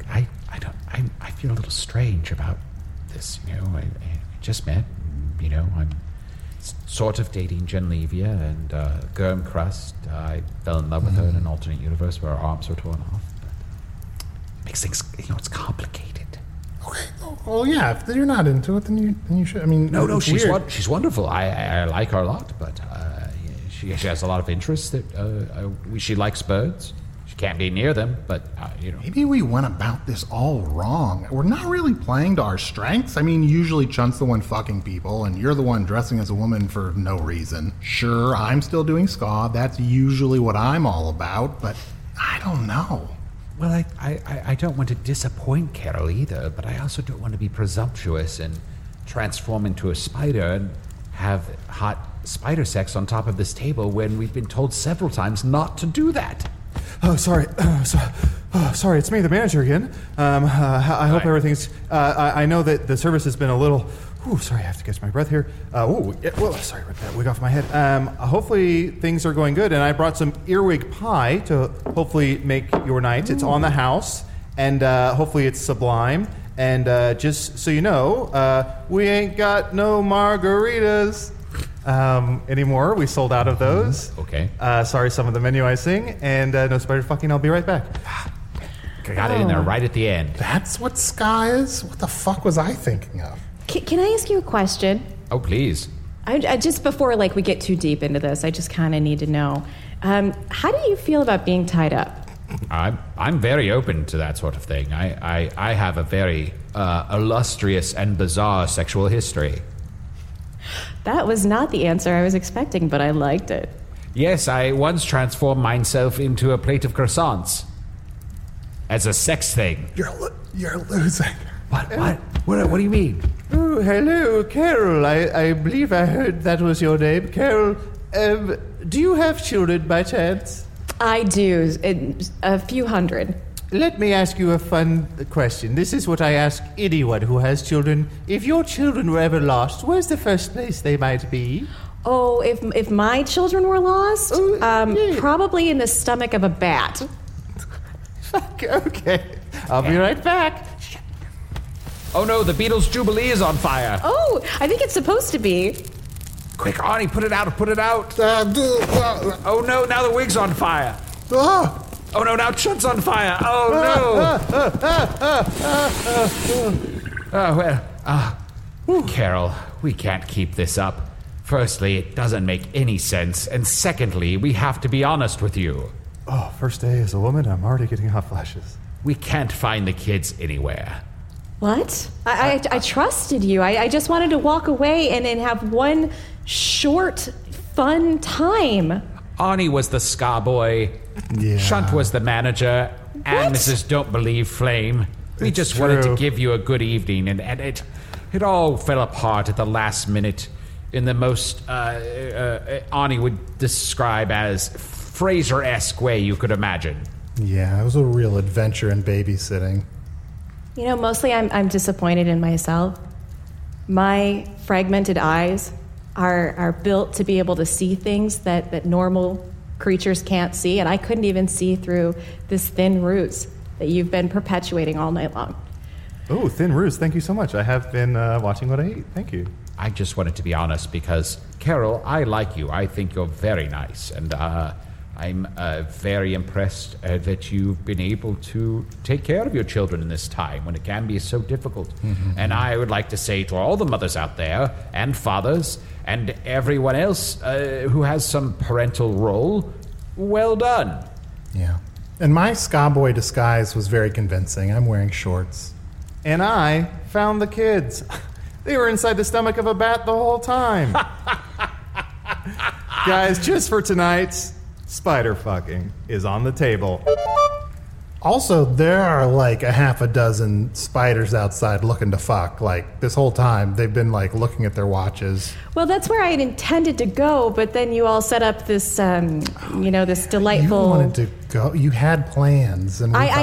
I feel a little strange about this. You know, I just met. You know, I'm sort of dating Genlevia and Germ Crust. I fell in love with her in an alternate universe where our arms were torn off. But it makes things, you know, it's complicated. Okay. Well, yeah. If you're not into it, then you should. I mean, No, it's she's weird. she's wonderful. I like her a lot, but she has a lot of interests that she likes birds. Can't be near them, but, you know. Maybe we went about this all wrong. We're not really playing to our strengths. I mean, usually Chunt's the one fucking people, and you're the one dressing as a woman for no reason. Sure, I'm still doing ska. That's usually what I'm all about, but I don't know. Well, I don't want to disappoint Carol either, but I also don't want to be presumptuous and transform into a spider and have hot spider sex on top of this table when we've been told several times not to do that. Oh, sorry. Sorry, it's me, the manager again. I hope everything's... I know that the service has been a little... Ooh, sorry, I have to catch my breath here. Sorry, ripped that wig off my head. Hopefully things are going good, and I brought some earwig pie to hopefully make your night. It's on the house, and hopefully it's sublime. And just so you know, we ain't got no margaritas anymore. We sold out of those. Okay. Sorry, some of the menu icing, and no spider fucking. I'll be right back. I got it in there right at the end. That's what ska is? What the fuck was I thinking of? Can I ask you a question? Oh, please. I just before we get too deep into this, I just kind of need to know. How do you feel about being tied up? I'm very open to that sort of thing. I have a very illustrious and bizarre sexual history. That was not the answer I was expecting, but I liked it. Yes, I once transformed myself into a plate of croissants. As a sex thing. You're losing. What do you mean? Oh, hello, Carol. I believe I heard that was your name. Carol, do you have children by chance? I do. A few hundred. Let me ask you a fun question. This is what I ask anyone who has children. If your children were ever lost, where's the first place they might be? Oh, if my children were lost? Probably in the stomach of a bat. Fuck, okay. I'll be right back. Oh no, the Beatles' Jubilee is on fire. Oh, I think it's supposed to be. Quick, Arnie, put it out. Oh no, now the wig's on fire. Oh no, now Chunt's on fire. Oh no. Carol, we can't keep this up. Firstly, it doesn't make any sense, and secondly, we have to be honest with you. Oh, first day as a woman, I'm already getting hot flashes. We can't find the kids anywhere. What? I trusted you. I just wanted to walk away and have one short, fun time. Arnie was the ska boy. Yeah. Shunt was the manager. And What? Mrs. Don't Believe Flame. We It's just wanted to true. give you a good evening, and it all fell apart at the last minute in the most Arnie would describe as Fraser-esque way you could imagine. Yeah, it was a real adventure in babysitting. You know, mostly I'm disappointed in myself. My fragmented eyes are built to be able to see things that normal creatures can't see, and I couldn't even see through this thin ruse that you've been perpetuating all night long. Oh, thin ruse. Thank you so much. I have been watching what I eat. Thank you. I just wanted to be honest because, Carol, I like you. I think you're very nice, and I'm very impressed that you've been able to take care of your children in this time when it can be so difficult. Mm-hmm. And I would like to say to all the mothers out there, and fathers, and everyone else who has some parental role, well done. Yeah. And my ska boy disguise was very convincing. I'm wearing shorts. And I found the kids. They were inside the stomach of a bat the whole time. Guys, just for tonight, spider fucking is on the table. Also, there are like a half a dozen spiders outside looking to fuck. Like, this whole time, they've been like looking at their watches. Well, that's where I had intended to go, but then you all set up this, this delightful. You wanted to go. You had plans, and I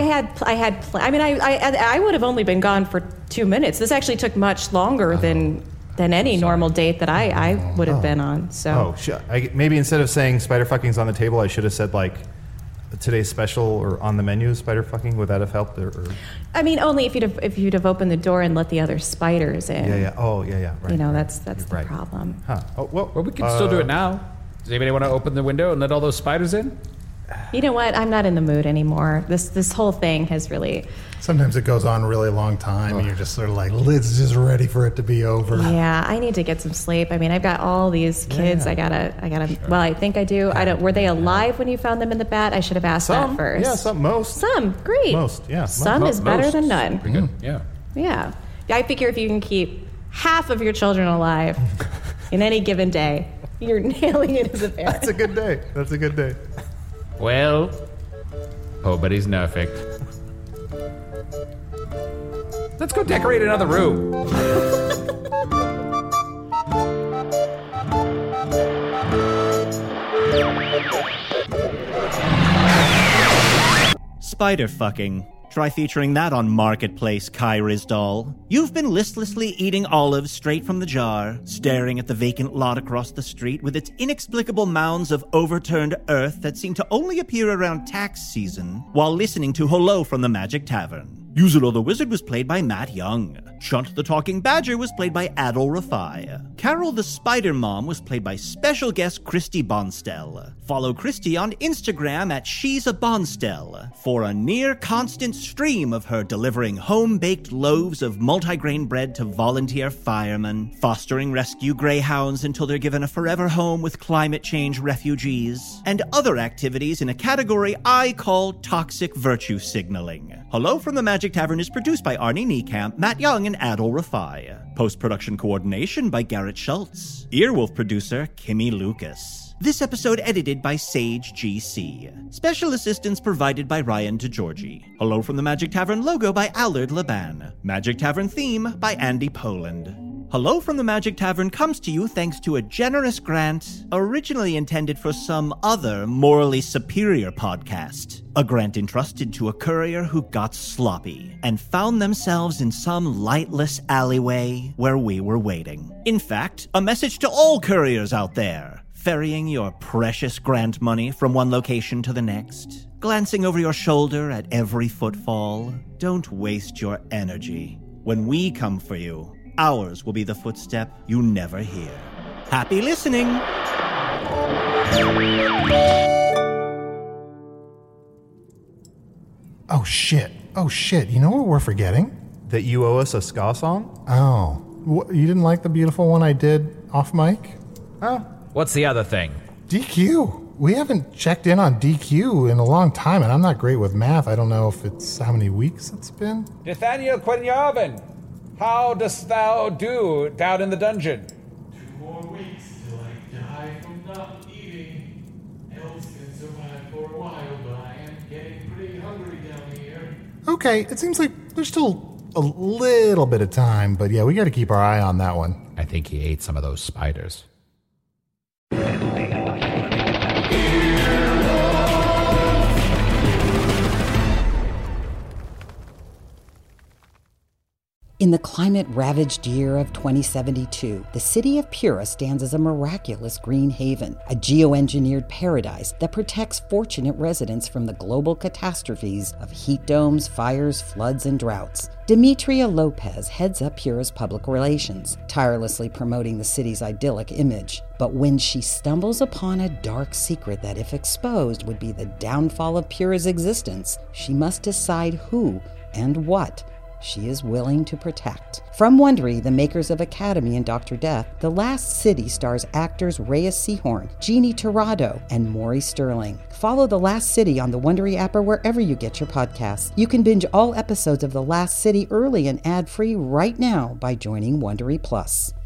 would have only been gone for 2 minutes. This actually took much longer than any normal date that I would have been on. So maybe instead of saying spider fucking's on the table, I should have said like today's special or on the menu is spider fucking. Would that have helped? Or? I mean, only if you'd have opened the door and let the other spiders in. Yeah. Oh, yeah. Right. That's the problem. Huh. Oh, well, we can still do it now. Does anybody want to open the window and let all those spiders in? You know what? I'm not in the mood anymore. This whole thing has really. Sometimes it goes on a really long time, and you're just sort of like, Lid's just ready for it to be over. Yeah, I need to get some sleep. I mean, I've got all these kids. I gotta. Sure. Well, I think I do. I don't. Were they alive when you found them in the bat? I should have asked that first. Yeah, most. Some, great. Most, yeah. Some is better than none. Pretty good. Yeah. Yeah. I figure if you can keep half of your children alive in any given day, you're nailing it as a parent. That's a good day. Well, nobody's perfect. Let's go decorate another room. Spider fucking. Try featuring that on Marketplace, Kai Rizdal. You've been listlessly eating olives straight from the jar, staring at the vacant lot across the street with its inexplicable mounds of overturned earth that seem to only appear around tax season, while listening to Hello from the Magic Tavern. Yuzuro the Wizard was played by Matt Young. Chunt the Talking Badger was played by Adol Rafai. Carol the Spider Mom was played by special guest Christy Bonstel. Follow Christy on Instagram at She's a Bonstel for a near constant stream of her delivering home-baked loaves of multigrain bread to volunteer firemen, fostering rescue greyhounds until they're given a forever home with climate change refugees, and other activities in a category I call toxic virtue signaling. Hello from the Magic Tavern is produced by Arnie Niekamp, Matt Young, and Adol Rafai. Post-production coordination by Garrett Schultz. Earwolf producer Kimmy Lucas. This episode edited by Sage GC. Special assistance provided by Ryan DeGiorgi. Hello from the Magic Tavern logo by Allard Laban. Magic Tavern theme by Andy Poland. Hello from the Magic Tavern comes to you thanks to a generous grant originally intended for some other morally superior podcast. A grant entrusted to a courier who got sloppy and found themselves in some lightless alleyway where we were waiting. In fact, a message to all couriers out there, ferrying your precious grant money from one location to the next, glancing over your shoulder at every footfall. Don't waste your energy. When we come for you, ours will be the footstep you never hear. Happy listening! Oh, shit. You know what we're forgetting? That you owe us a ska song? Oh. You didn't like the beautiful one I did off mic. Oh, what's the other thing? DQ. We haven't checked in on DQ in a long time, and I'm not great with math. I don't know if it's how many weeks it's been. Nathaniel Quinyavan, how dost thou do down in the dungeon? 2 more weeks till I die from not eating. Elves can survive for a while, but I am getting pretty hungry down here. Okay, it seems like there's still a little bit of time, but yeah, we got to keep our eye on that one. I think he ate some of those spiders. In the climate-ravaged year of 2072, the city of Pura stands as a miraculous green haven, a geoengineered paradise that protects fortunate residents from the global catastrophes of heat domes, fires, floods, and droughts. Demetria Lopez heads up Pura's public relations, tirelessly promoting the city's idyllic image. But when she stumbles upon a dark secret that, if exposed, would be the downfall of Pura's existence, she must decide who and what she is willing to protect. From Wondery, the makers of Academy and Dr. Death, The Last City stars actors Reyes Sehorn, Jeannie Torrado, and Maury Sterling. Follow The Last City on the Wondery app or wherever you get your podcasts. You can binge all episodes of The Last City early and ad-free right now by joining Wondery Plus.